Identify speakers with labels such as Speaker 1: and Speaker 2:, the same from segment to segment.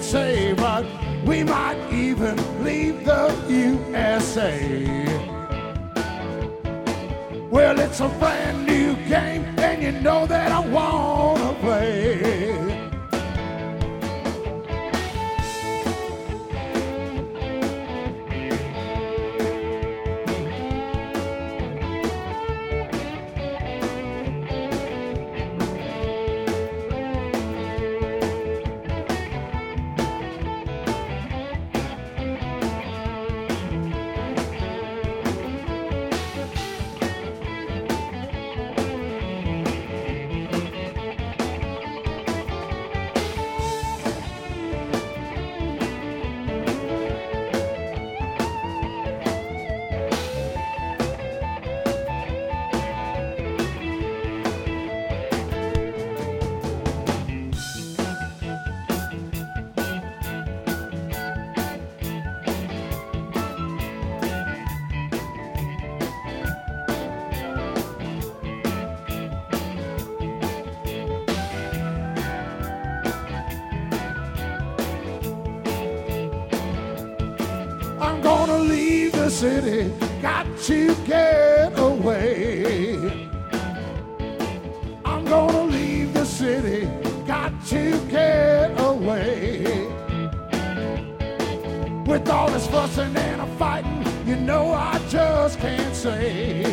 Speaker 1: cannot say, but we might even leave the USA. Well, it's a brand new game, and you know that I wanna play. I'm gonna leave the city, got to get away. I'm gonna leave the city, got to get away. With all this fussing and a fighting, you know I just can't say.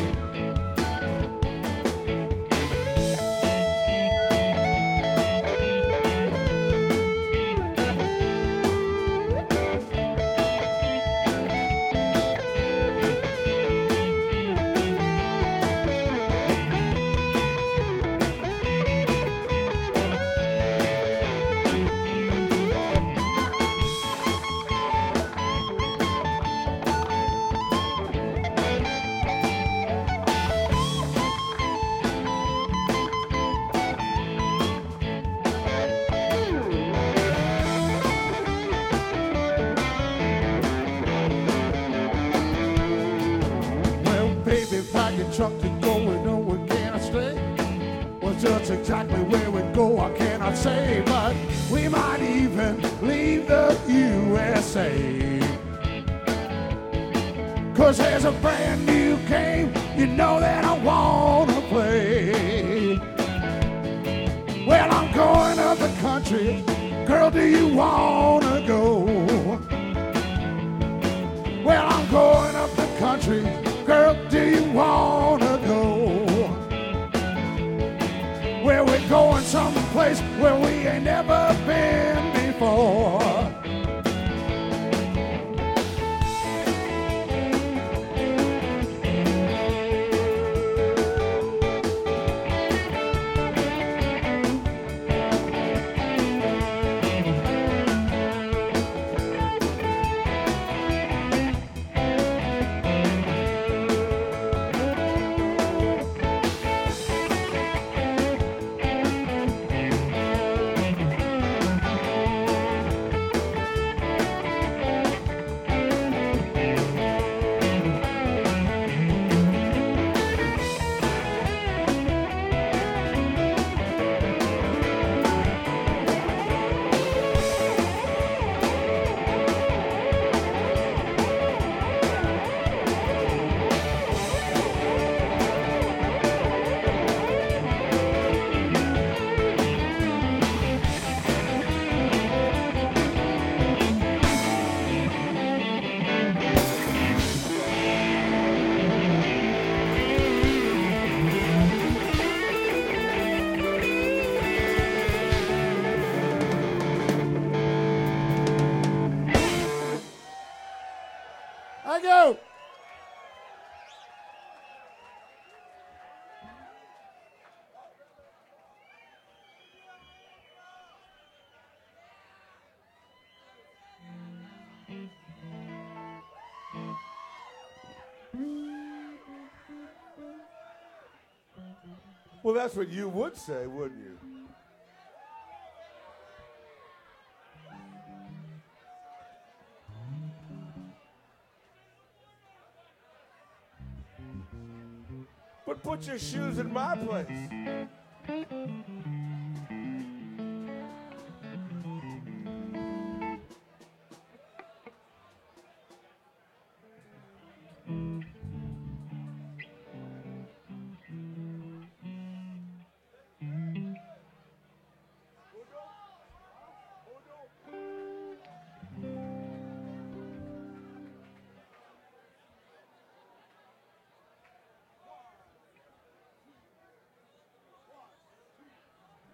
Speaker 1: Truck to go and nowhere can I stay. Well, just exactly where we go I cannot say, but we might even leave the USA. 'Cause there's a brand new game, you know that I wanna play. Well, I'm going up the country, girl, do you wanna go? Well, I'm going up the country, girl, do you wanna go? Where we're going someplace where we ain't never been before. I go.
Speaker 2: Well, that's what you would say, wouldn't you? But put your shoes in my place.